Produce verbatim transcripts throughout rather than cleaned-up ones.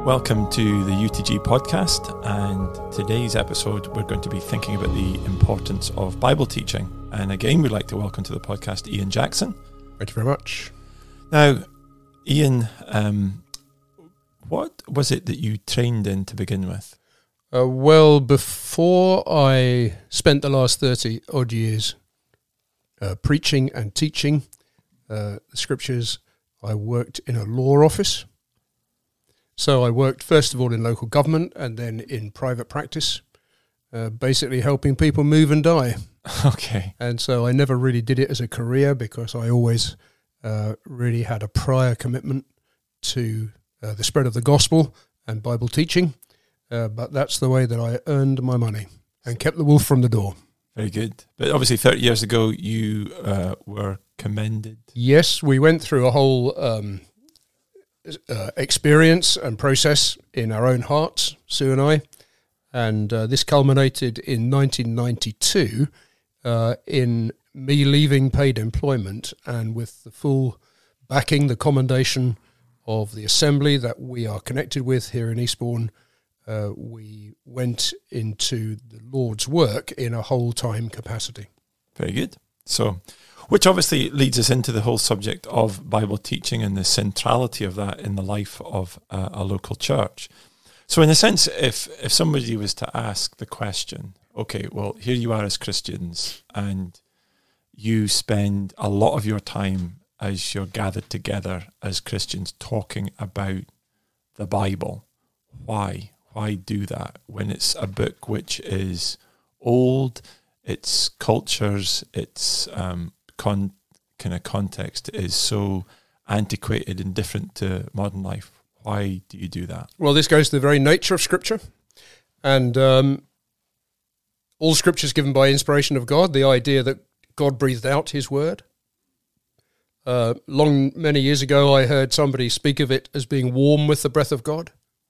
Welcome to the U T G podcast, and today's episode we're going to be thinking about the importance of Bible teaching. And again, we'd like to welcome to the podcast Ian Jackson. Thank you very much. Now, Ian, um, what was it that you trained in to begin with? Uh, well, before I spent the last thirty odd years uh, preaching and teaching uh, the scriptures, I worked in a law office. So I worked first of all in local government and then in private practice, uh, basically helping people move and die. Okay. And so I never really did it as a career because I always uh, really had a prior commitment to uh, the spread of the gospel and Bible teaching. Uh, but that's the way that I earned my money and kept the wolf from the door. Very good. But obviously thirty years ago you uh, were commended. Yes, we went through a whole Um, Uh, experience and process in our own hearts, Sue and I, and uh, this culminated in nineteen ninety-two uh, in me leaving paid employment, and with the full backing, the commendation of the assembly that we are connected with here in Eastbourne, uh, we went into the Lord's work in a whole-time capacity. Very good. So, which obviously leads us into the whole subject of Bible teaching and the centrality of that in the life of uh, a local church. So in a sense, if if somebody was to ask the question, okay, well, here you are as Christians and you spend a lot of your time as you're gathered together as Christians talking about the Bible. Why? Why do that when it's a book which is old, its cultures, its um, con kind of context is so antiquated and different to modern life? Why do you do that? Well, this goes to the very nature of Scripture, and um, all Scripture is given by inspiration of God. The idea that God breathed out His Word. Uh, long many years ago, I heard somebody speak of it as being warm with the breath of God.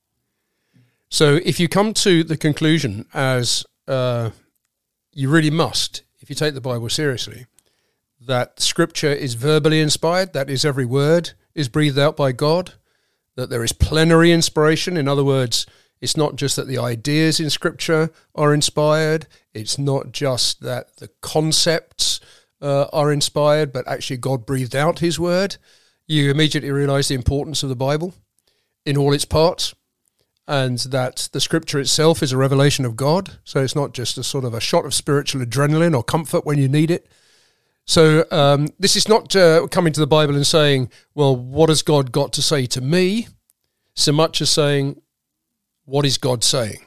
So, if you come to the conclusion, as uh, you really must, if you take the Bible seriously, that Scripture is verbally inspired, that is, every word is breathed out by God, that there is plenary inspiration. In other words, it's not just that the ideas in Scripture are inspired, it's not just that the concepts uh, are inspired, but actually God breathed out His Word. You immediately realize the importance of the Bible in all its parts, and that the Scripture itself is a revelation of God, so it's not just a sort of a shot of spiritual adrenaline or comfort when you need it. So um, this is not uh, coming to the Bible and saying, well, what has God got to say to me, so much as saying, what is God saying?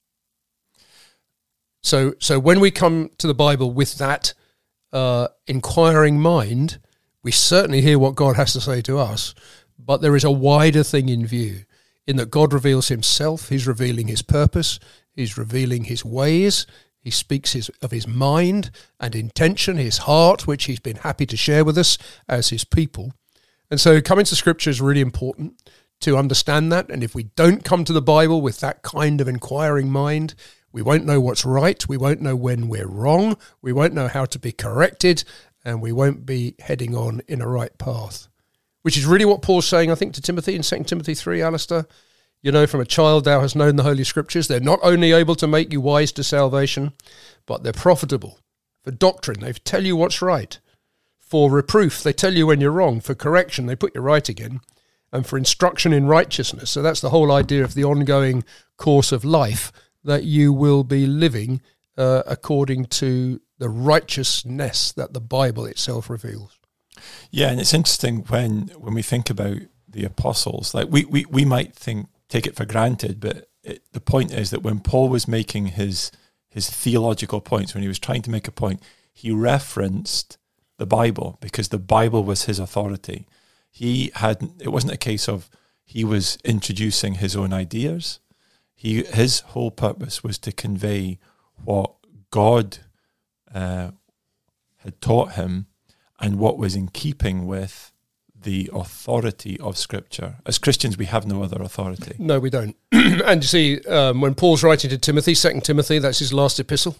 So so when we come to the Bible with that uh, inquiring mind, we certainly hear what God has to say to us, but there is a wider thing in view, in that God reveals Himself, He's revealing His purpose, He's revealing His ways. He speaks his, of his mind and intention, his heart, which he's been happy to share with us as his people. And so coming to Scripture is really important to understand that. And if we don't come to the Bible with that kind of inquiring mind, we won't know what's right, we won't know when we're wrong, we won't know how to be corrected, and we won't be heading on in a right path. Which is really what Paul's saying, I think, to Timothy in Second Timothy three, Alistair. You know, from a child thou hast known the Holy Scriptures. They're not only able to make you wise to salvation, but they're profitable for doctrine. They tell you what's right. For reproof, they tell you when you're wrong. For correction, they put you right again. And for instruction in righteousness. So that's the whole idea of the ongoing course of life, that you will be living uh, according to the righteousness that the Bible itself reveals. Yeah, and it's interesting when when we think about the apostles, like we, we, we might think, take it for granted, but it, the point is that when Paul was making his his theological points, when he was trying to make a point, he referenced the Bible because the Bible was his authority. He had it wasn't a case of he was introducing his own ideas. He his whole purpose was to convey what God uh, had taught him and what was in keeping with the authority of Scripture. As Christians, we have no other authority. No, we don't. And you see, um, when Paul's writing to Timothy, Second Timothy, that's his last epistle.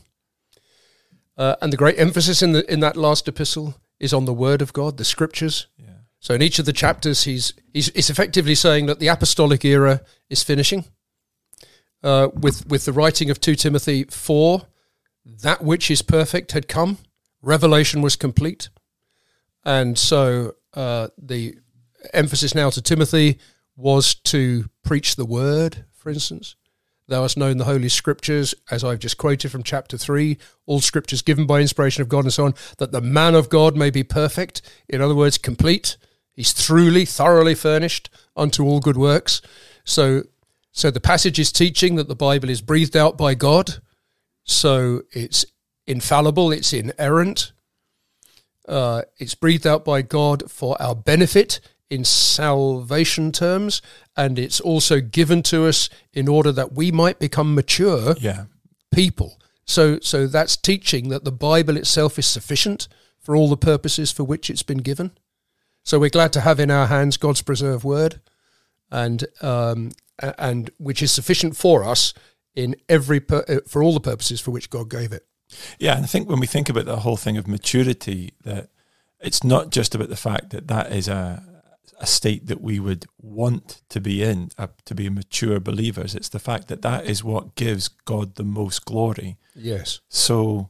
Uh, and the great emphasis in the in that last epistle is on the Word of God, the Scriptures. Yeah. So in each of the chapters, he's he's, he's effectively saying that the apostolic era is finishing. Uh, with with the writing of Second Timothy four, that which is perfect had come. Revelation was complete. And so uh, the emphasis now to Timothy was to preach the word, for instance. Thou hast known the Holy Scriptures, as I've just quoted from chapter three, all Scriptures given by inspiration of God and so on, that the man of God may be perfect, in other words, complete. He's truly, thoroughly furnished unto all good works. So, so the passage is teaching that the Bible is breathed out by God, so it's infallible, it's inerrant. Uh, it's breathed out by God for our benefit in salvation terms, and it's also given to us in order that we might become mature yeah. people. So, so that's teaching that the Bible itself is sufficient for all the purposes for which it's been given. So we're glad to have in our hands God's preserved word, and um, and which is sufficient for us in every per- for all the purposes for which God gave it. Yeah, and I think when we think about the whole thing of maturity, that it's not just about the fact that that is a a state that we would want to be in, uh, to be mature believers. It's the fact that that is what gives God the most glory. Yes. So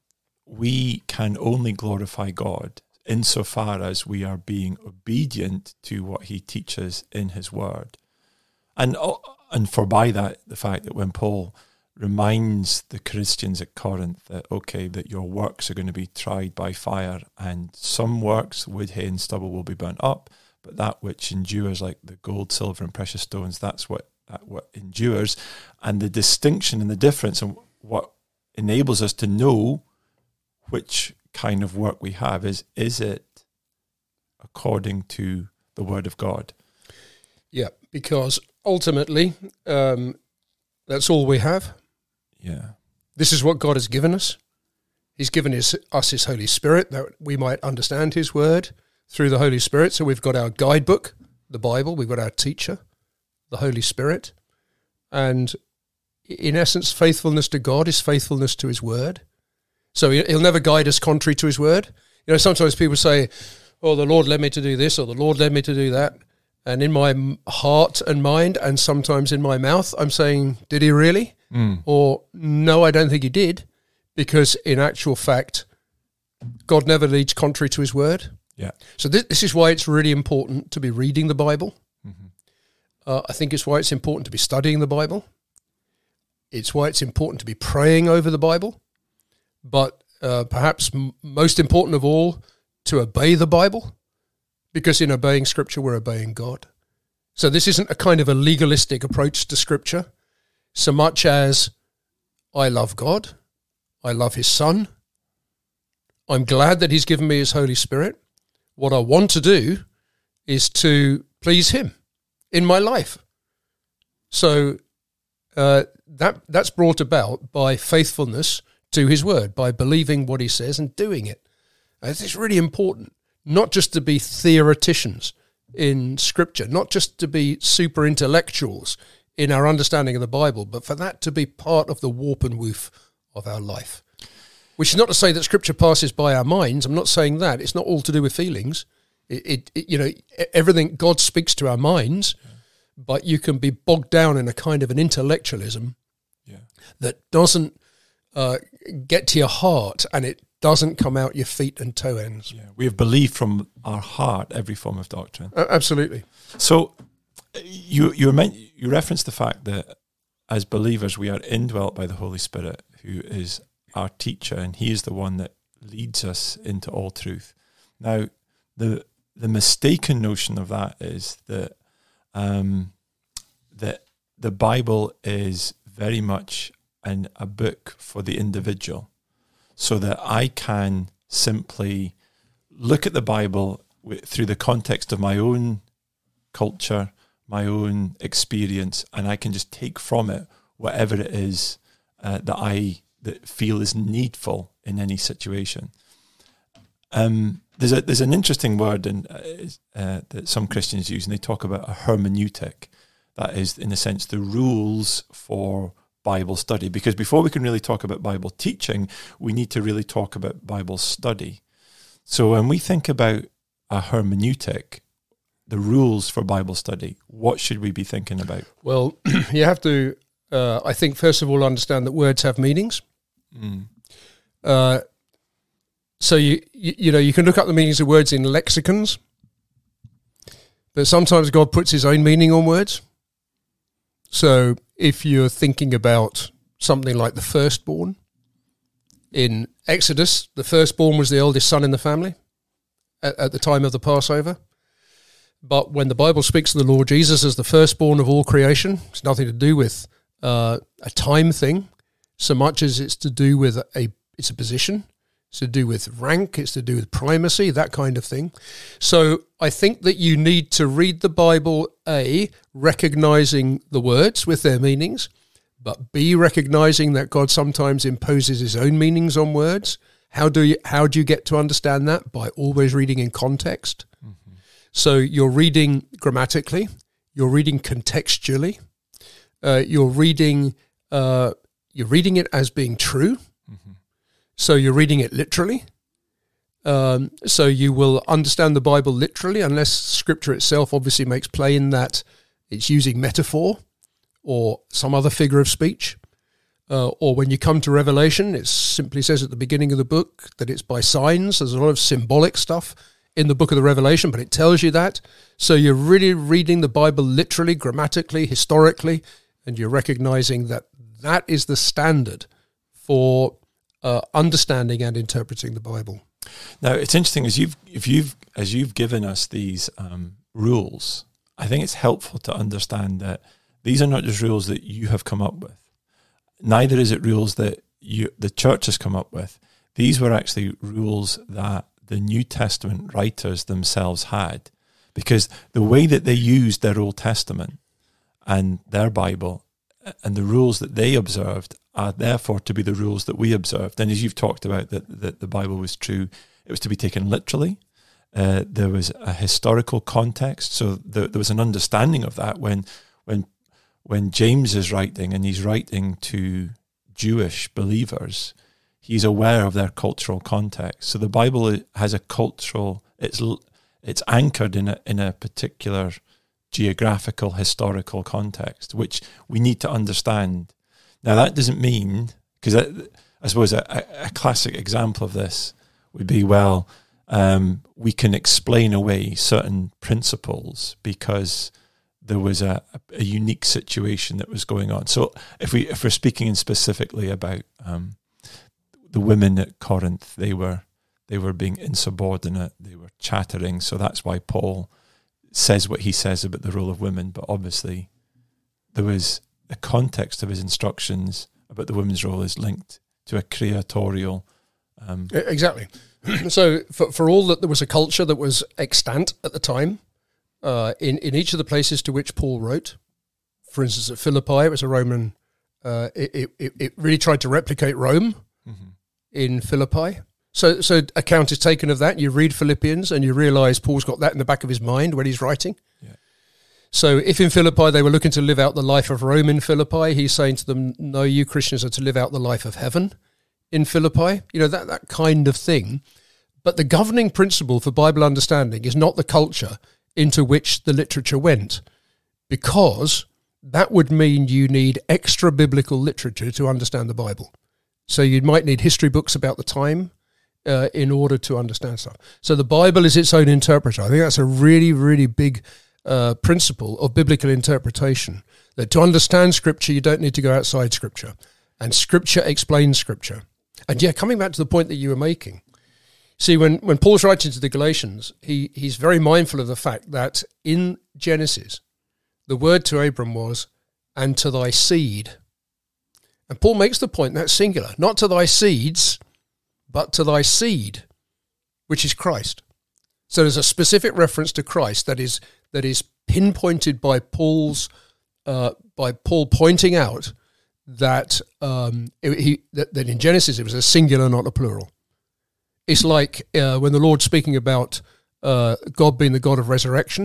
we can only glorify God insofar as we are being obedient to what he teaches in his word. And and for by that, the fact that when Paul reminds the Christians at Corinth that, okay, that your works are going to be tried by fire, and some works, wood, hay, and stubble, will be burnt up, but that which endures, like the gold, silver, and precious stones, that's what that what endures. And the distinction and the difference, and what enables us to know which kind of work we have is, is it according to the Word of God? Yeah, because ultimately, um, that's all we have. Yeah. This is what God has given us. He's given his, us his Holy Spirit that we might understand his word through the Holy Spirit. So we've got our guidebook, the Bible. We've got our teacher, the Holy Spirit. And in essence, faithfulness to God is faithfulness to his word. So he'll never guide us contrary to his word. You know, sometimes people say, oh, the Lord led me to do this, or the Lord led me to do that. And in my heart and mind, and sometimes in my mouth, I'm saying, did he really? Mm. Or, no, I don't think he did. Because in actual fact, God never leads contrary to his word. Yeah. So this, this is why it's really important to be reading the Bible. Mm-hmm. Uh, I think it's why it's important to be studying the Bible. It's why it's important to be praying over the Bible. But uh, perhaps m- most important of all, to obey the Bible. Because in obeying Scripture, we're obeying God. So this isn't a kind of a legalistic approach to Scripture, so much as I love God, I love his Son, I'm glad that he's given me his Holy Spirit. What I want to do is to please him in my life. So uh, that that's brought about by faithfulness to his word, by believing what he says and doing it. It's really important. Not just to be theoreticians in Scripture, not just to be super intellectuals in our understanding of the Bible, but for that to be part of the warp and woof of our life. Which is not to say that Scripture passes by our minds. I'm not saying that. It's not all to do with feelings. It, it, it you know, everything, God speaks to our minds, yeah. But you can be bogged down in a kind of an intellectualism yeah. that doesn't uh, get to your heart, and it doesn't come out your feet and toe ends. Yeah, we have believed from our heart every form of doctrine. Uh, absolutely. So you you meant you referenced the fact that as believers we are indwelt by the Holy Spirit, who is our teacher, and he is the one that leads us into all truth. Now, the the mistaken notion of that is that um, that the Bible is very much an, a book for the individual. So that I can simply look at the Bible w- through the context of my own culture, my own experience, and I can just take from it whatever it is uh, that I that feel is needful in any situation. Um, there's a there's an interesting word in, uh, uh, that some Christians use, and they talk about a hermeneutic. That is, in a sense, the rules for Bible study, because before we can really talk about Bible teaching, we need to really talk about Bible study. So when we think about a hermeneutic, the rules for Bible study, what should we be thinking about? Well, you have to, uh, I think, first of all, understand that words have meanings. Mm. Uh, so, you, you you know, you can look up the meanings of words in lexicons, but sometimes God puts his own meaning on words. So if you're thinking about something like the firstborn, in Exodus, the firstborn was the oldest son in the family at, at the time of the Passover. But when the Bible speaks of the Lord Jesus as the firstborn of all creation, it's nothing to do with uh, a time thing so much as it's to do with a, it's a position. It's to do with rank, it's to do with primacy, that kind of thing. So I think that you need to read the Bible, A, recognizing the words with their meanings, but B, recognizing that God sometimes imposes his own meanings on words. How do you how do you get to understand that? By always reading in context. Mm-hmm. So you're reading grammatically, you're reading contextually, uh, you're reading uh, you're reading it as being true. Mm-hmm. So you're reading it literally. Um, so you will understand the Bible literally, unless Scripture itself obviously makes plain that it's using metaphor or some other figure of speech. Uh, or when you come to Revelation, it simply says at the beginning of the book that it's by signs. There's a lot of symbolic stuff in the book of the Revelation, but it tells you that. So you're really reading the Bible literally, grammatically, historically, and you're recognizing that that is the standard for uh, understanding and interpreting the Bible. Now, it's interesting, as you've, if you've, as you've given us these um, rules, I think it's helpful to understand that these are not just rules that you have come up with. Neither is it rules that you, the church has come up with. These were actually rules that the New Testament writers themselves had, because the way that they used their Old Testament and their Bible and the rules that they observed are therefore to be the rules that we observed. And as you've talked about, that, that the Bible was true, it was to be taken literally. Uh, there was a historical context, so there, there was an understanding of that when when when James is writing, and he's writing to Jewish believers, he's aware of their cultural context. So the Bible has a cultural, it's it's anchored in a in a particular geographical, historical context, which we need to understand. Now, that doesn't mean, because I, I suppose a, a classic example of this would be, well, um, we can explain away certain principles because there was a, a unique situation that was going on. So if we if we're speaking specifically about um, the women at Corinth, they were they were being insubordinate, they were chattering. So that's why Paul says what he says about the role of women. But obviously, there was the context of his instructions about the women's role is linked to a creatorial. Um, exactly. So for for all that there was a culture that was extant at the time. Uh, in, in each of the places to which Paul wrote, for instance, at Philippi, it was a Roman, uh, it, it, it really tried to replicate Rome mm-hmm. in Philippi. So so account is taken of that. You read Philippians and you realise Paul's got that in the back of his mind when he's writing. Yeah. So if in Philippi they were looking to live out the life of Rome in Philippi, he's saying to them, no, you Christians are to live out the life of heaven in Philippi. You know, that, that kind of thing. But the governing principle for Bible understanding is not the culture into which the literature went, because that would mean you need extra biblical literature to understand the Bible. So you might need history books about the time uh, in order to understand stuff. So the Bible is its own interpreter. I think that's a really, really big uh, principle of biblical interpretation, that to understand Scripture, you don't need to go outside Scripture. And Scripture explains Scripture. And yeah, coming back to the point that you were making, see, when, when Paul's writing to the Galatians, he, he's very mindful of the fact that in Genesis, the word to Abram was, and to thy seed. And Paul makes the point that's singular, not to thy seeds, but to thy seed, which is Christ. So there's a specific reference to Christ that is that is pinpointed by Paul's uh, by Paul pointing out that um, it, he that, that in Genesis it was a singular, not a plural. It's like uh, when the Lord's speaking about uh, God being the God of resurrection,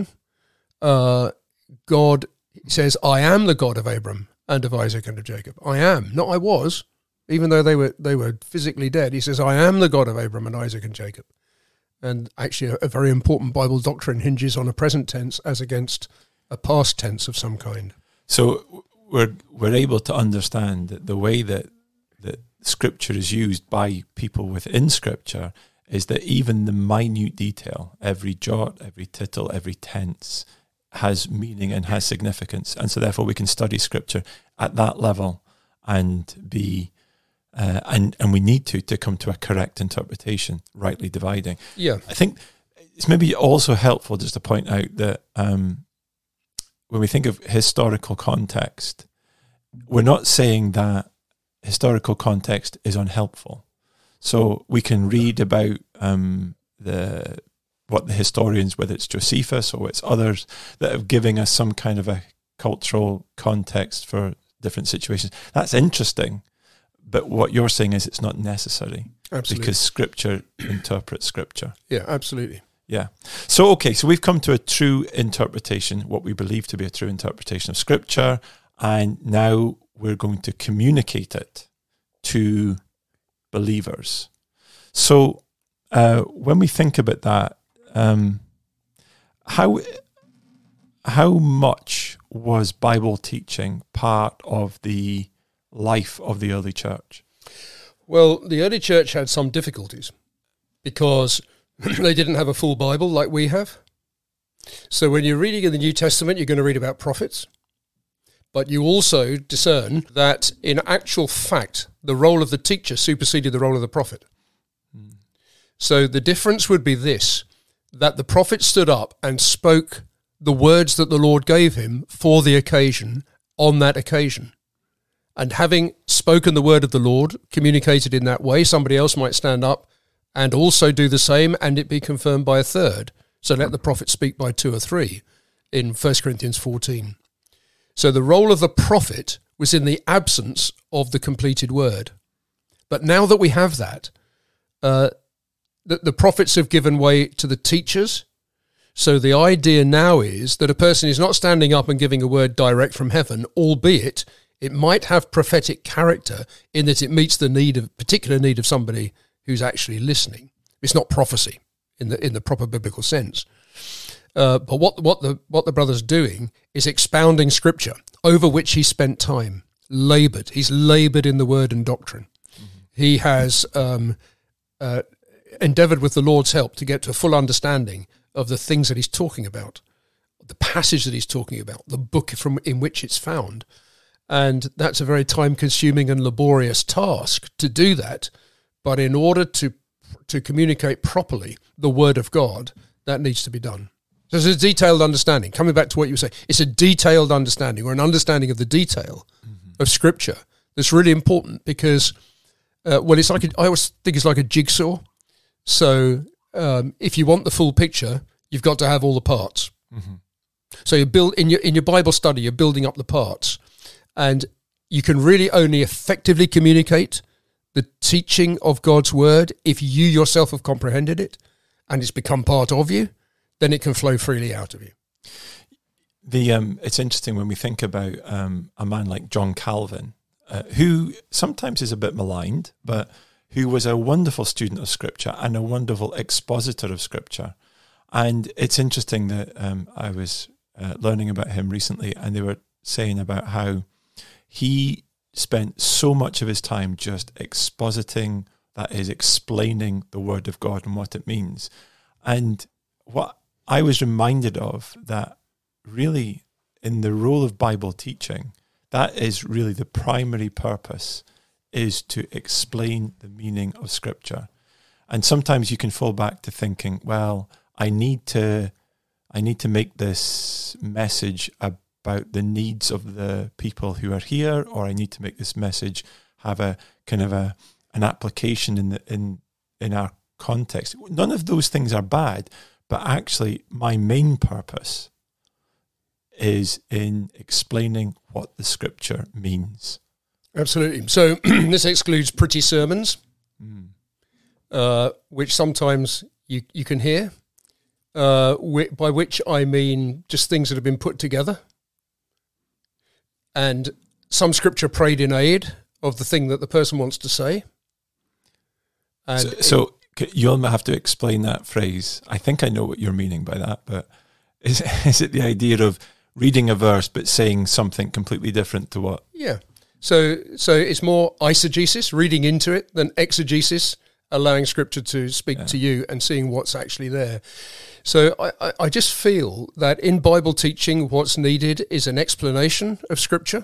uh, God says, I am the God of Abram and of Isaac and of Jacob. I am, not I was, even though they were they were physically dead. He says, I am the God of Abram and Isaac and Jacob. And actually, a, a very important Bible doctrine hinges on a present tense as against a past tense of some kind. So we're we're able to understand that the way that that Scripture is used by people within Scripture is that even the minute detail, every jot, every tittle, every tense, has meaning and has significance, and so therefore we can study Scripture at that level and be. Uh, and, and we need to to come to a correct interpretation, rightly dividing. Yeah. I think it's maybe also helpful just to point out that um, when we think of historical context, we're not saying that historical context is unhelpful. So we can read about um, the what the historians, whether it's Josephus or it's others, that have given us some kind of a cultural context for different situations. That's interesting. But what you're saying is it's not necessary. Absolutely. Because Scripture interprets Scripture. Yeah, absolutely. Yeah. So, okay, so we've come to a true interpretation, what we believe to be a true interpretation of Scripture, and now we're going to communicate it to believers. So, uh, when we think about that, um, how how much was Bible teaching part of the life of the early church? Well, the early church had some difficulties because they didn't have a full Bible like we have. So when you're reading in the New Testament, you're going to read about prophets, but you also discern that in actual fact, the role of the teacher superseded the role of the prophet. Mm. So the difference would be this, that the prophet stood up and spoke the words that the Lord gave him for the occasion on that occasion. And having spoken the word of the Lord, communicated in that way, somebody else might stand up and also do the same, and it be confirmed by a third. So let the prophet speak by two or three in First Corinthians fourteen. So the role of the prophet was in the absence of the completed word. But now that we have that, uh, the, the prophets have given way to the teachers. So the idea now is that a person is not standing up and giving a word direct from heaven, albeit it might have prophetic character in that it meets the need of particular need of somebody who's actually listening. It's not prophecy in the in the proper biblical sense. Uh, but what what the what the brother's doing is expounding Scripture over which he spent time, laboured. He's laboured in the word and doctrine. Mm-hmm. He has um, uh, endeavoured with the Lord's help to get to a full understanding of the things that he's talking about, the passage that he's talking about, the book from in which it's found. And that's a very time-consuming and laborious task to do that. But in order to to communicate properly the Word of God, that needs to be done. So it's a detailed understanding. Coming back to what you were saying, it's a detailed understanding or an understanding of the detail mm-hmm. of Scripture that's really important because, uh, well, it's like a, I always think it's like a jigsaw. So um, if you want the full picture, you've got to have all the parts. Mm-hmm. So you build in your in your Bible study, you're building up the parts. And you can really only effectively communicate the teaching of God's word if you yourself have comprehended it and it's become part of you, then it can flow freely out of you. The um, it's interesting when we think about um, a man like John Calvin, uh, who sometimes is a bit maligned, but who was a wonderful student of Scripture and a wonderful expositor of Scripture. And it's interesting that um, I was uh, learning about him recently, and they were saying about how he spent so much of his time just expositing, that is, explaining the Word of God and what it means. And what I was reminded of, that really in the role of Bible teaching, that is really the primary purpose, is to explain the meaning of Scripture. And sometimes you can fall back to thinking, well, I need to, I need to make this message about about the needs of the people who are here, or I need to make this message have a kind of a an application in the in in our context. None of those things are bad, but actually my main purpose is in explaining what the Scripture means. Absolutely. So this excludes pretty sermons, mm. uh, which sometimes you you can hear, uh, wh- by which I mean just things that have been put together. And some Scripture prayed in aid of the thing that the person wants to say. And so, so You'll have to explain that phrase. I think I know what you're meaning by that, but is, is it the idea of reading a verse but saying something completely different to what? Yeah. So so it's more eisegesis, reading into it, than exegesis, allowing Scripture to speak yeah. to you and seeing what's actually there. So I, I just feel that in Bible teaching, what's needed is an explanation of Scripture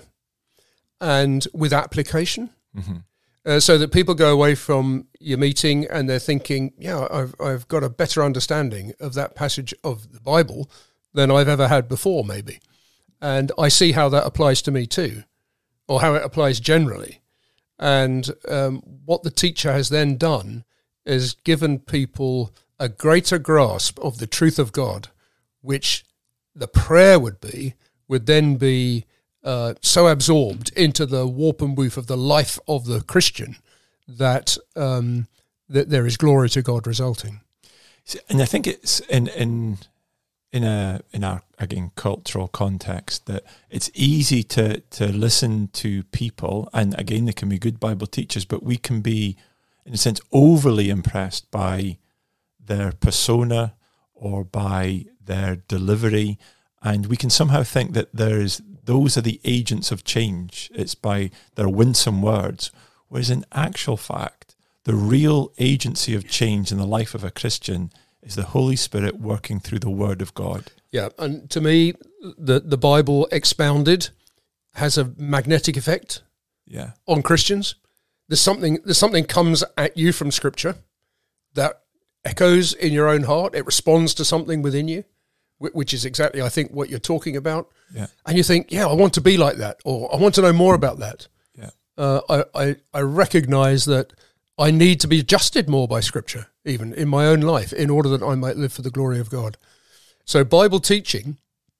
and with application. Mm-hmm. Uh, so that people go away from your meeting and they're thinking, yeah, I've I've got a better understanding of that passage of the Bible than I've ever had before, maybe. And I see how that applies to me too, or how it applies generally. And um, what the teacher has then done is given people a greater grasp of the truth of God, which the prayer would be, would then be Uh, so absorbed into the warp and woof of the life of the Christian that um, that there is glory to God resulting. And I think it's in in in a in our again cultural context that it's easy to to listen to people, and again they can be good Bible teachers, but we can be in a sense overly impressed by their persona or by their delivery, and we can somehow think that there's those are the agents of change. It's by their winsome words. Whereas in actual fact, the real agency of change in the life of a Christian is the Holy Spirit working through the Word of God. Yeah, and to me, the, the Bible expounded has a magnetic effect yeah. on Christians. There's something, there's something comes at you from Scripture that echoes in your own heart. It responds to something within you, which is exactly, I think, what you're talking about. Yeah. And you think, yeah, I want to be like that, or I want to know more about that. Yeah. Uh, I, I, I recognize that I need to be adjusted more by Scripture, even in my own life, in order that I might live for the glory of God. So Bible teaching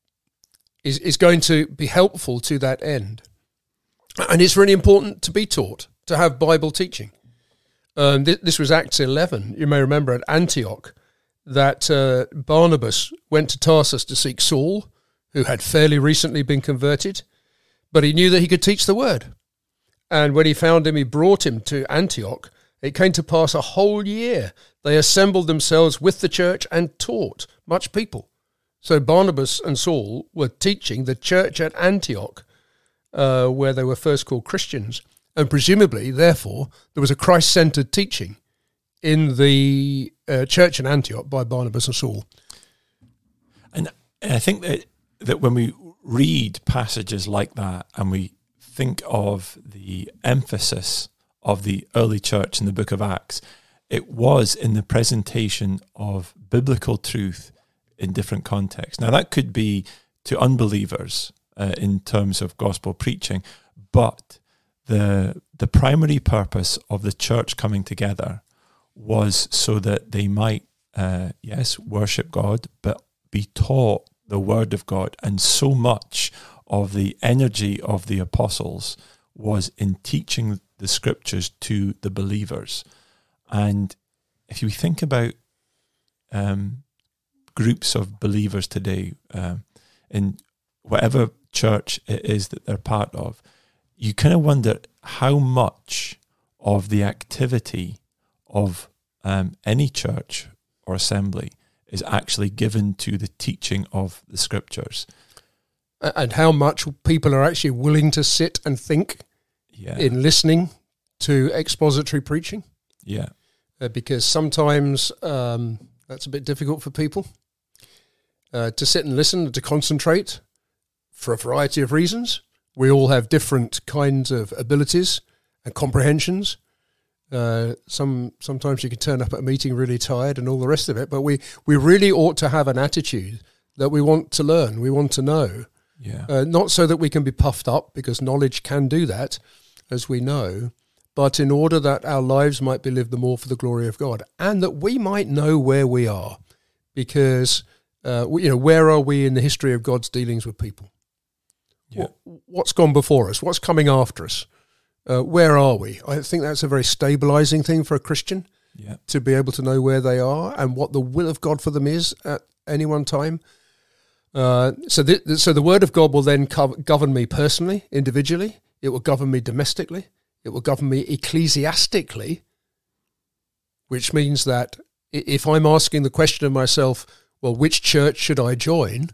is, is going to be helpful to that end. And it's really important to be taught, to have Bible teaching. Um, th- this was Acts eleven, you may remember, at Antioch, that uh, Barnabas went to Tarsus to seek Saul, who had fairly recently been converted, but he knew that he could teach the word. And when he found him, he brought him to Antioch. It came to pass a whole year. They assembled themselves with the church and taught much people. So Barnabas and Saul were teaching the church at Antioch, uh, where they were first called Christians. And presumably, therefore, there was a Christ-centered teaching in the uh, church in Antioch by Barnabas and Saul. And I think that, that when we read passages like that and we think of the emphasis of the early church in the book of Acts, it was in the presentation of biblical truth in different contexts. Now, that could be to unbelievers uh, in terms of gospel preaching, but the the primary purpose of the church coming together was so that they might, uh, yes, worship God, but be taught the word of God. And so much of the energy of the apostles was in teaching the scriptures to the believers. And if you think about um, groups of believers today, um, in whatever church it is that they're part of, you kind of wonder how much of the activity of um, any church or assembly is actually given to the teaching of the scriptures. And how much people are actually willing to sit and think yeah. in listening to expository preaching. Yeah. Uh, because sometimes um, that's a bit difficult for people uh, to sit and listen and to concentrate for a variety of reasons. We all have different kinds of abilities and comprehensions. Uh, some sometimes you can turn up at a meeting really tired and all the rest of it, but we, we really ought to have an attitude that we want to learn, we want to know. Yeah. Uh, not so that we can be puffed up, because knowledge can do that, as we know, but in order that our lives might be lived the more for the glory of God, and that we might know where we are, because uh, we, you know, where are we in the history of God's dealings with people? Yeah. What, what's gone before us? What's coming after us? Uh, where are we? I think that's a very stabilizing thing for a Christian, yeah. to be able to know where they are and what the will of God for them is at any one time. Uh, so, th- so the word of God will then co- govern me personally, individually. It will govern me domestically. It will govern me ecclesiastically. which means that if I'm asking the question of myself, well, which church should I join?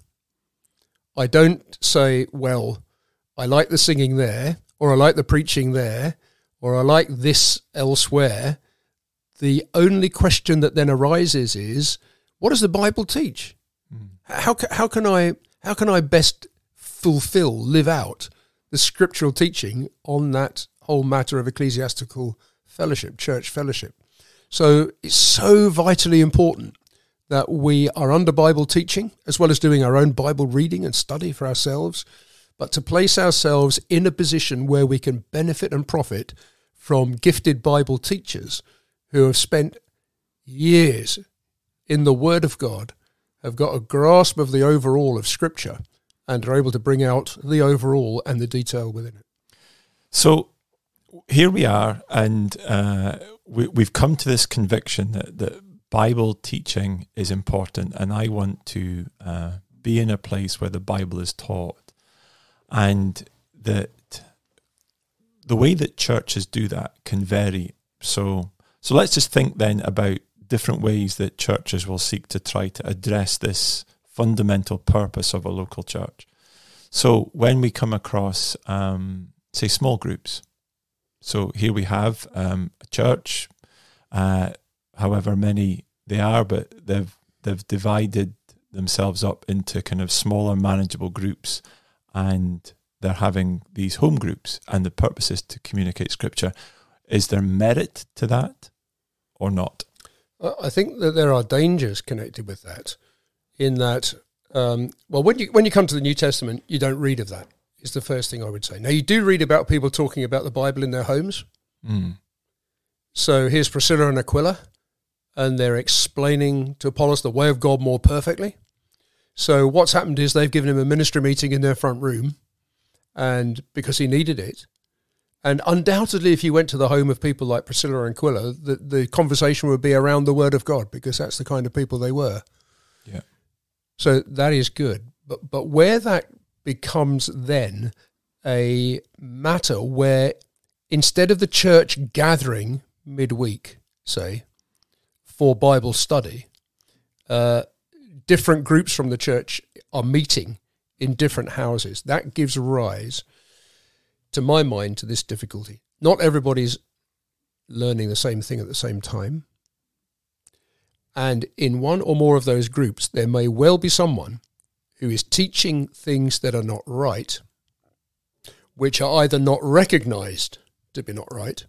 I don't say, well, I like the singing there, or I like the preaching there, or I like this elsewhere. The only question that then arises is, what does the Bible teach? Mm. How, how can I how can I best fulfill, live out the scriptural teaching on that whole matter of ecclesiastical fellowship, church fellowship? So it's so vitally important that we are under Bible teaching, as well as doing our own Bible reading and study for ourselves, but to place ourselves in a position where we can benefit and profit from gifted Bible teachers who have spent years in the Word of God, have got a grasp of the overall of Scripture, and are able to bring out the overall and the detail within it. So here we are, and uh, we, we've come to this conviction that, that Bible teaching is important, and I want to uh, be in a place where the Bible is taught, and that the way that churches do that can vary. So, so let's just think then about different ways that churches will seek to try to address this fundamental purpose of a local church. So when we come across, um, say, small groups, so here we have um, a church, uh, however many they are, but they've they've divided themselves up into kind of smaller, manageable groups, and they're having these home groups, and the purpose is to communicate Scripture. Is there merit to that or not? I think that there are dangers connected with that, in that, um, well, when you when you come to the New Testament, you don't read of that, is the first thing I would say. Now, you do read about people talking about the Bible in their homes. Mm. So here's Priscilla and Aquila, and they're explaining to Apollos the way of God more perfectly. So what's happened is they've given him a ministry meeting in their front room, and because he needed it. And undoubtedly, if you went to the home of people like Priscilla and Aquila, the, the conversation would be around the Word of God, because that's the kind of people they were. Yeah. So that is good. But but where that becomes then a matter where instead of the church gathering midweek, say, for Bible study, uh, different groups from the church are meeting in different houses, that gives rise, to my mind, to this difficulty. Not everybody's learning the same thing at the same time. And in one or more of those groups, there may well be someone who is teaching things that are not right, which are either not recognized to be not right,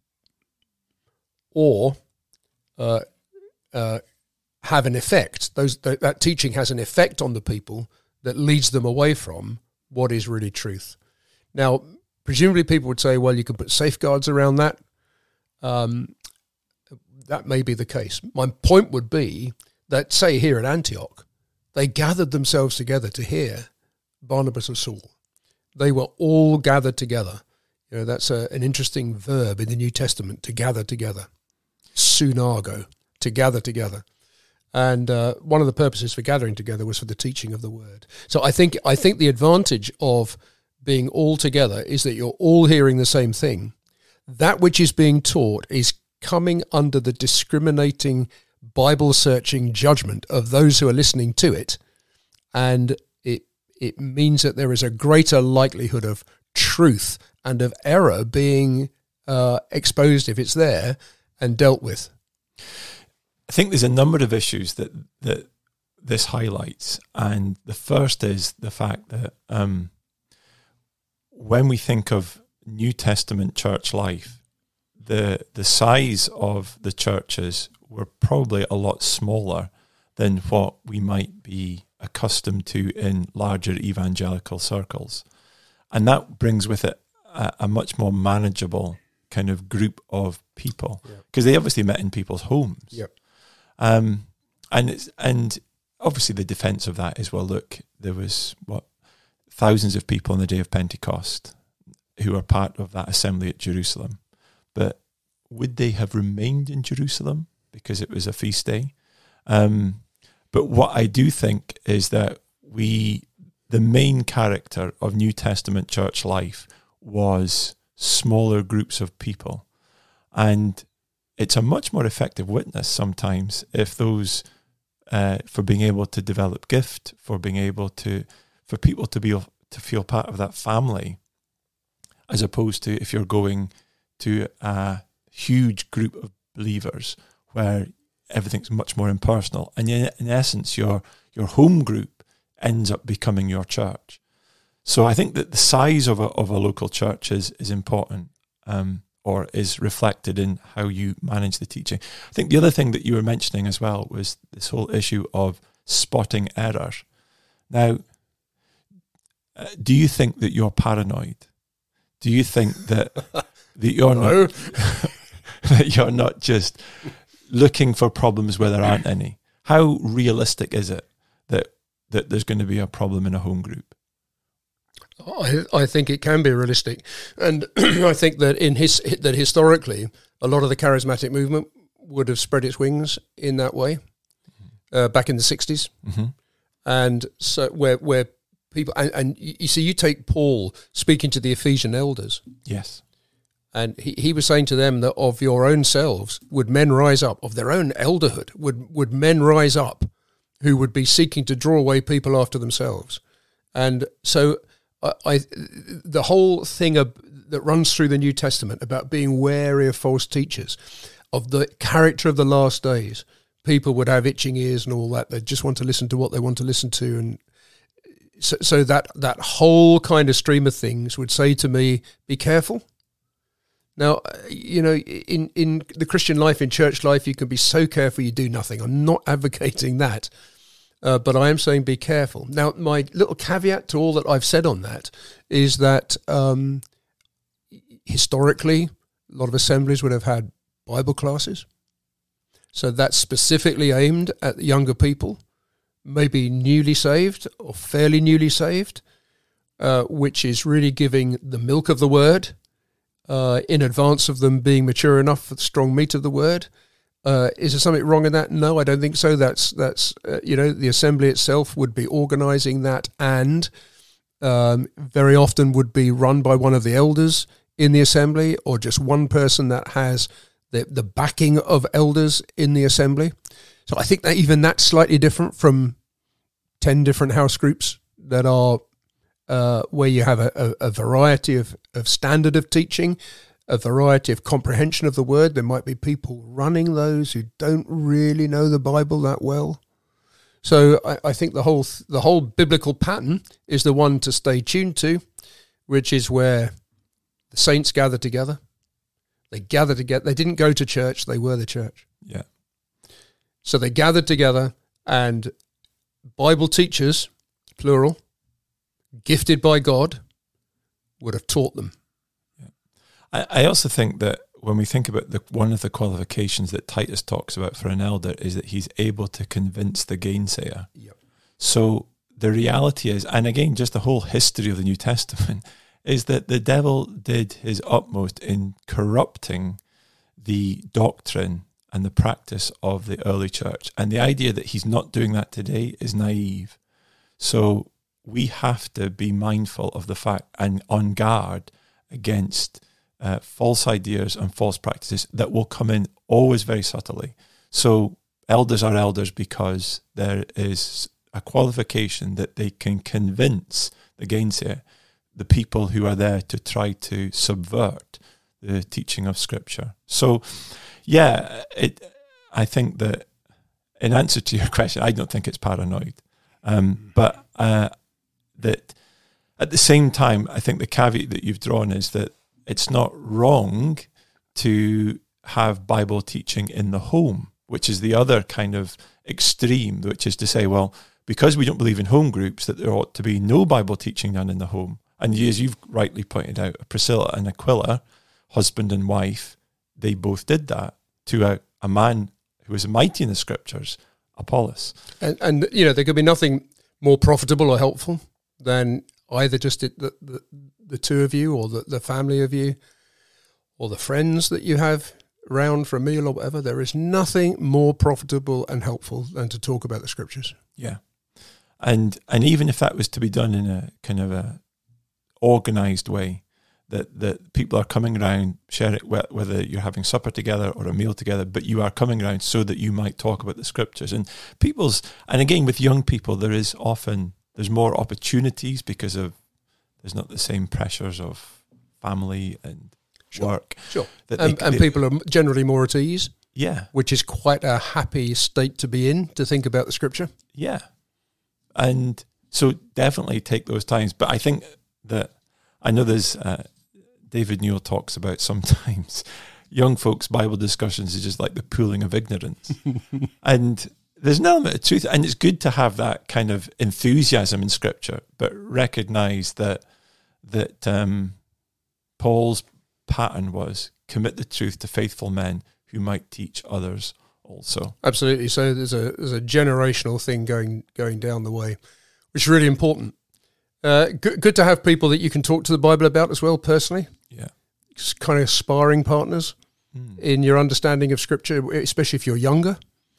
or uh, uh, have an effect. Those th- that teaching has an effect on the people that leads them away from what is really truth. Now, presumably people would say, well, you can put safeguards around that. Um, that may be the case. My point would be that, say, here at Antioch, they gathered themselves together to hear Barnabas and Saul. They were all gathered together. You know, that's a, an interesting verb in the New Testament, to gather together. Sunago, to gather together. And uh, one of the purposes for gathering together was for the teaching of the word. So I think I think the advantage of being all together is that you're all hearing the same thing. That which is being taught is coming under the discriminating, Bible-searching judgment of those who are listening to it. And it it means that there is a greater likelihood of truth and of error being uh, exposed, if it's there, and dealt with. I think there's a number of issues that, that this highlights. And the first is the fact that um, when we think of New Testament church life, the the size of the churches were probably a lot smaller than what we might be accustomed to in larger evangelical circles. And that brings with it a, a much more manageable kind of group of people, because yeah. they obviously met in people's homes. Yep. Um, and it's, and obviously the defense of that is, well, look, there was what thousands of people on the day of Pentecost who were part of that assembly at Jerusalem. But would they have remained in Jerusalem because it was a feast day? Um, but what I do think is that we, the main character of New Testament church life was smaller groups of people. And it's a much more effective witness sometimes if those, uh, for being able to develop gift, for being able to, for people to be to feel part of that family, as opposed to if you're going to a huge group of believers where everything's much more impersonal, and in, in essence, your your home group ends up becoming your church. So I think that the size of a of a local church is is important, um, or is reflected in how you manage the teaching. I think the other thing that you were mentioning as well was this whole issue of spotting error. Now, uh, do you think that you're paranoid? Do you think that that you're no. not that you're not just looking for problems where there aren't any? How realistic is it that that there's going to be a problem in a home group? I, I think it can be realistic, and I think that in his that historically, a lot of the charismatic movement would have spread its wings in that way, mm-hmm. uh, back in the sixties, mm-hmm. and so where where people and, and you see, you take Paul speaking to the Ephesian elders, yes, and he, he was saying to them that of your own selves would men rise up, of their own elderhood would would men rise up, who would be seeking to draw away people after themselves, and so. I, I, the whole thing of, that runs through the New Testament about being wary of false teachers, of the character of the last days, people would have itching ears and all that. They just want to listen to what they want to listen to, and so, so that that whole kind of stream of things would say to me, "Be careful." Now, you know, in in the Christian life, in church life, you can be so careful you do nothing. I'm not advocating that. Uh, but I am saying be careful. Now, my little caveat to all that I've said on that is that um, historically, a lot of assemblies would have had Bible classes. So that's specifically aimed at younger people, maybe newly saved or fairly newly saved, uh, which is really giving the milk of the word uh, in advance of them being mature enough for the strong meat of the word. Uh, is there something wrong in that? No, I don't think so. That's, that's uh, you know, the assembly itself would be organising that, and um, very often would be run by one of the elders in the assembly, or just one person that has the, the backing of elders in the assembly. So I think that even that's slightly different from ten different house groups that are uh, where you have a, a, a variety of, of standard of teaching, a variety of comprehension of the word. There might be people running those who don't really know the Bible that well. So I, I think the whole the whole biblical pattern is the one to stay tuned to, which is where the saints gather together. They gathered together. They didn't go to church. They were the church. Yeah. So they gathered together, and Bible teachers, plural, gifted by God, would have taught them. I also think that when we think about the one of the qualifications that Titus talks about for an elder is that he's able to convince the gainsayer. Yep. So the reality is, and again, just the whole history of the New Testament, is that the devil did his utmost in corrupting the doctrine and the practice of the early church. And the idea that he's not doing that today is naive. So we have to be mindful of the fact and on guard against Uh, false ideas and false practices that will come in always very subtly. So elders are elders because there is a qualification that they can convince the gainsayer, the people who are there to try to subvert the teaching of Scripture. So, yeah, it. I think that in answer to your question, I don't think it's paranoid, um, but uh, that at the same time, I think the caveat that you've drawn is that it's not wrong to have Bible teaching in the home, which is the other kind of extreme, which is to say, well, because we don't believe in home groups, that there ought to be no Bible teaching done in the home. And as you've rightly pointed out, Priscilla and Aquila, husband and wife, they both did that to a, a man who was mighty in the Scriptures, Apollos. And, and you know, there could be nothing more profitable or helpful than either just the, the, the two of you, or the, the family of you, or the friends that you have around for a meal or whatever. There is nothing more profitable and helpful than to talk about the Scriptures. Yeah. And and even if that was to be done in a kind of a organised way, that, that people are coming around, share it, whether you're having supper together or a meal together, but you are coming around so that you might talk about the scriptures. And people's, and again, with young people, there is often, there's more opportunities because of, there's not the same pressures of family and sure, work. Sure. That and they, and they, people are generally more at ease. Yeah. Which is quite a happy state to be in, to think about the scripture. Yeah. And so definitely take those times. But I think that, I know there's, uh, David Newell talks about sometimes young folks' Bible discussions is just like the pooling of ignorance. And there's an element of truth, and it's good to have that kind of enthusiasm in Scripture, but recognise that that um, Paul's pattern was commit the truth to faithful men who might teach others also. Absolutely. So there's a there's a generational thing going going down the way, which is really important. Uh, good, good to have people that you can talk to the Bible about as well, personally. Yeah. It's kind of sparring partners mm. in your understanding of Scripture, especially if you're younger,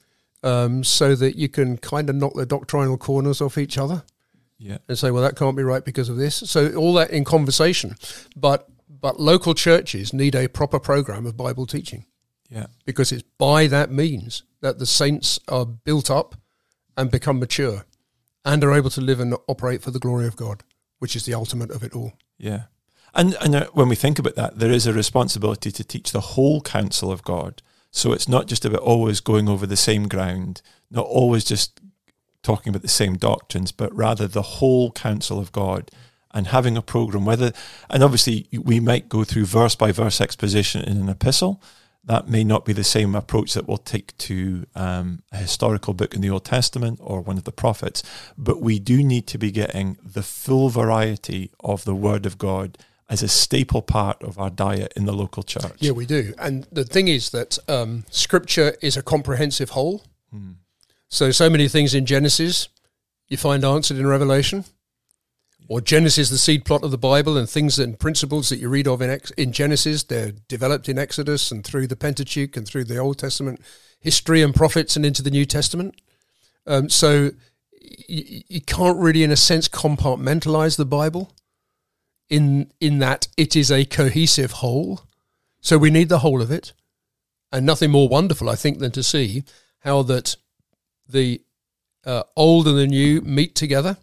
um, so that you can kind of knock the doctrinal corners off each other. Yeah. And say, well, that can't be right because of this. So all that in conversation. But but local churches need a proper program of Bible teaching. Yeah. Because it's by that means that the saints are built up and become mature and are able to live and operate for the glory of God, which is the ultimate of it all. Yeah. And and uh, when we think about that, there is a responsibility to teach the whole counsel of God. So it's not just about always going over the same ground, not always just talking about the same doctrines, but rather the whole counsel of God, and having a program, whether, and obviously we might go through verse by verse exposition in an epistle. That may not be the same approach that we'll take to um, a historical book in the Old Testament or one of the prophets, but we do need to be getting the full variety of the Word of God as a staple part of our diet in the local church. Yeah, we do. And the thing is that um, Scripture is a comprehensive whole. Hmm. So, so many things in Genesis you find answered in Revelation. Or Genesis, the seed plot of the Bible, and things and principles that you read of in Ex- in Genesis, they're developed in Exodus and through the Pentateuch and through the Old Testament history and prophets and into the New Testament. Um, so you, you can't really, in a sense, compartmentalize the Bible in in that it is a cohesive whole. So we need the whole of it. And nothing more wonderful, I think, than to see how that the uh, old and the new meet together.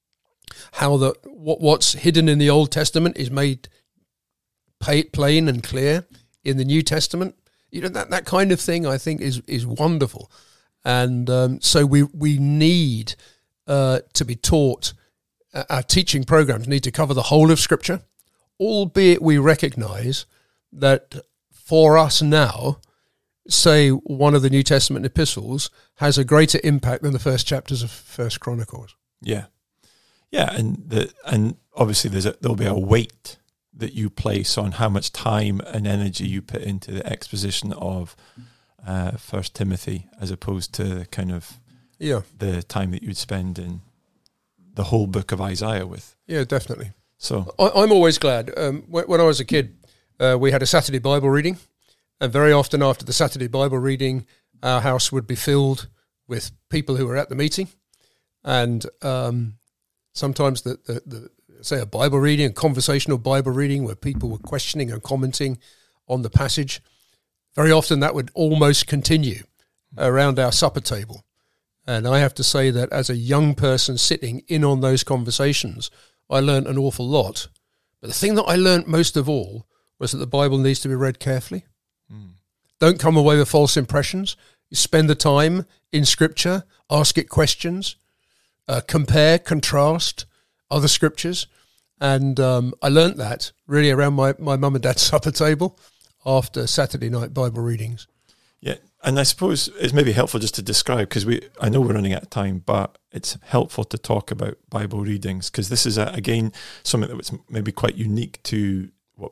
How the what what's hidden in the Old Testament is made pay, plain and clear in the New Testament. You know, that, that kind of thing, I think, is is wonderful. And um, so we we need uh, to be taught. Uh, our teaching programs need to cover the whole of Scripture, albeit we recognise that for us now, say one of the New Testament epistles has a greater impact than the first chapters of First Chronicles. Yeah. Yeah, and the and obviously there's a, there'll be a weight that you place on how much time and energy you put into the exposition of uh, First Timothy, as opposed to the kind of yeah the time that you'd spend in the whole book of Isaiah with. Yeah, definitely. So I, I'm always glad. Um, when, when I was a kid, uh, we had a Saturday Bible reading, and very often after the Saturday Bible reading, our house would be filled with people who were at the meeting, and um, sometimes the, the, the say a Bible reading, a conversational Bible reading where people were questioning and commenting on the passage. Very often that would almost continue around our supper table. And I have to say that as a young person sitting in on those conversations, I learned an awful lot. But the thing that I learned most of all was that the Bible needs to be read carefully. Mm. Don't come away with false impressions. You spend the time in Scripture, ask it questions, uh, compare, contrast other Scriptures. And um, I learned that really around my, my mum and dad's supper table after Saturday night Bible readings. Yeah, and I suppose it's maybe helpful just to describe, because we I know we're running out of time, but it's helpful to talk about Bible readings, because this is, a, again, something that was maybe quite unique to what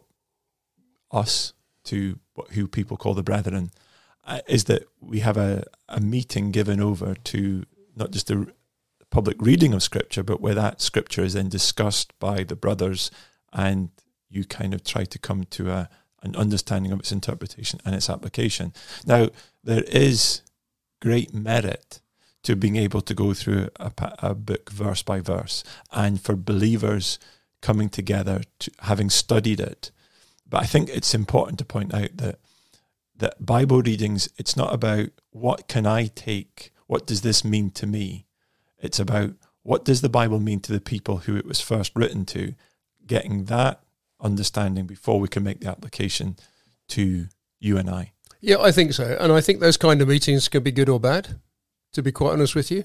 us, to what who people call the brethren, uh, is that we have a, a meeting given over to not just the public reading of Scripture, but where that Scripture is then discussed by the brothers, and you kind of try to come to a an understanding of its interpretation and its application. Now, there is great merit to being able to go through a, a book verse by verse, and for believers coming together, to, having studied it. But I think it's important to point out that that Bible readings, it's not about what can I take, what does this mean to me? It's about what does the Bible mean to the people who it was first written to, getting that understanding before we can make the application to you and I. Yeah, I think so. And I think those kind of meetings can be good or bad, to be quite honest with you.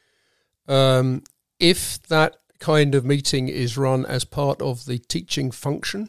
Um, if that kind of meeting is run as part of the teaching function,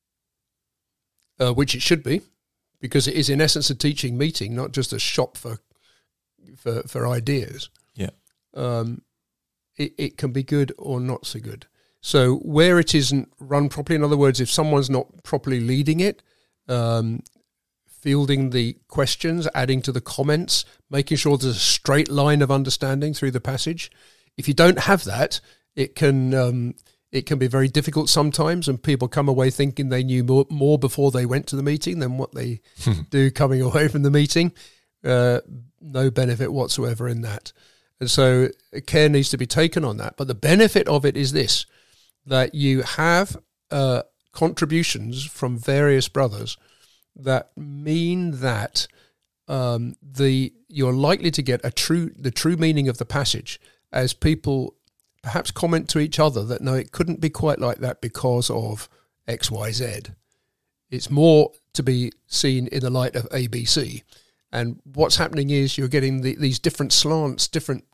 uh, which it should be, because it is in essence a teaching meeting, not just a shop for for, for ideas. Yeah, um, it, it can be good or not so good. So where it isn't run properly, in other words, if someone's not properly leading it, um, fielding the questions, adding to the comments, making sure there's a straight line of understanding through the passage. If you don't have that, it can um, it can be very difficult sometimes, and people come away thinking they knew more, more before they went to the meeting than what they do coming away from the meeting. Uh, no benefit whatsoever in that. And so care needs to be taken on that. But the benefit of it is this, that you have uh, contributions from various brothers that mean that um, the you're likely to get a true the true meaning of the passage as people perhaps comment to each other that, no, it couldn't be quite like that because of X, Y, Z. It's more to be seen in the light of A, B, C. And what's happening is you're getting the, these different slants, different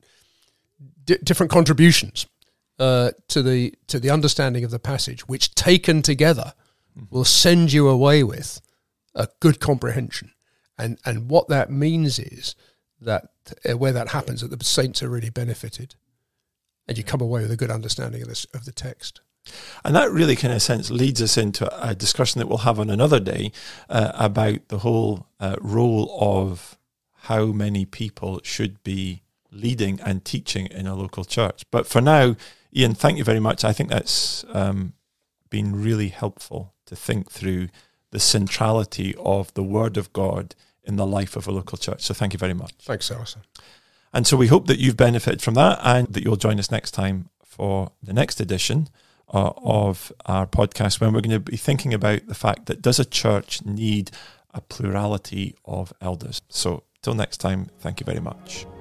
di- different contributions uh, to the to the understanding of the passage, which taken together will send you away with a good comprehension. And and what that means is that uh, where that happens, that the saints are really benefited, and you come away with a good understanding of this of the text. And that really kind of sense leads us into a discussion that we'll have on another day uh, about the whole uh, role of how many people should be leading and teaching in a local church. But for now, Ian, thank you very much. I think that's um, been really helpful to think through the centrality of the Word of God in the life of a local church. So thank you very much. Thanks, Alison. And so we hope that you've benefited from that and that you'll join us next time for the next edition uh, of our podcast, when we're going to be thinking about the fact that does a church need a plurality of elders? So till next time, thank you very much.